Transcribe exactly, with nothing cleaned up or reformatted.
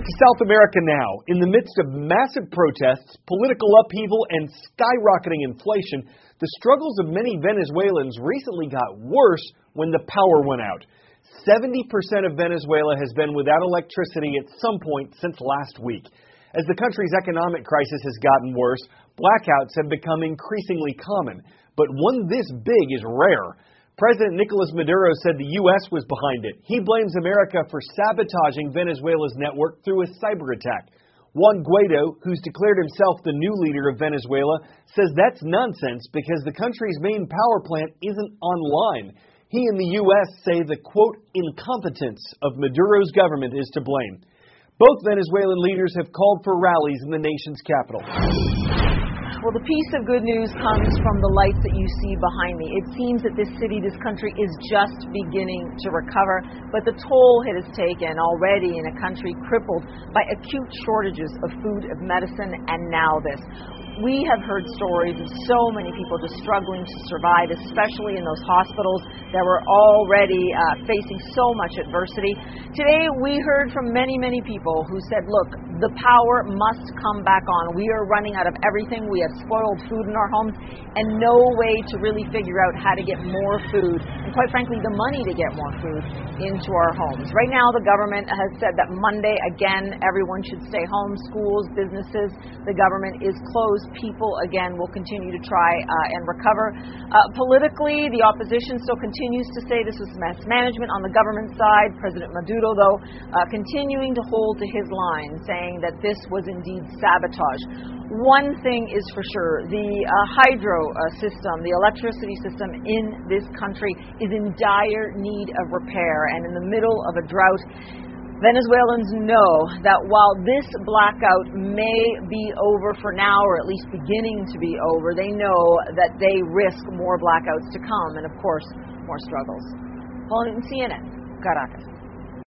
To South America now. In the midst of massive protests, political upheaval, and skyrocketing inflation, the struggles of many Venezuelans recently got worse when the power went out. seventy percent of Venezuela has been without electricity at some point since last week. As the country's economic crisis has gotten worse, blackouts have become increasingly common. But one this big is rare. President Nicolas Maduro said the U S was behind it. He blames America for sabotaging Venezuela's network through a cyber attack. Juan Guaido, who's declared himself the new leader of Venezuela, says that's nonsense because the country's main power plant isn't online. He and the U S say the, quote, incompetence of Maduro's government is to blame. Both Venezuelan leaders have called for rallies in the nation's capital. Well, the piece of good news comes from the lights that you see behind me. It seems that this city, this country, is just beginning to recover, but the toll it has taken already in a country crippled by acute shortages of food, of medicine, and now this. We have heard stories of so many people just struggling to survive, especially in those hospitals that were already uh, facing so much adversity. Today, we heard from many, many people who said, look, the power must come back on. We are running out of everything. We have spoiled food in our homes and no way to really figure out how to get more food and, quite frankly, the money to get more food into our homes. Right now, the government has said that Monday, again, everyone should stay home. Schools, businesses, the government is closed. People, again, will continue to try uh, and recover. Uh, politically, the opposition still continues to say this was mismanagement on the government side. President Maduro, though, uh, continuing to hold to his line, saying that this was indeed sabotage. One thing is for sure, the uh, hydro uh, system, the electricity system in this country is in dire need of repair, and in the middle of a drought, Venezuelans know that while this blackout may be over for now, or at least beginning to be over, they know that they risk more blackouts to come and, of course, more struggles. Paula Newton, C N N, Caracas.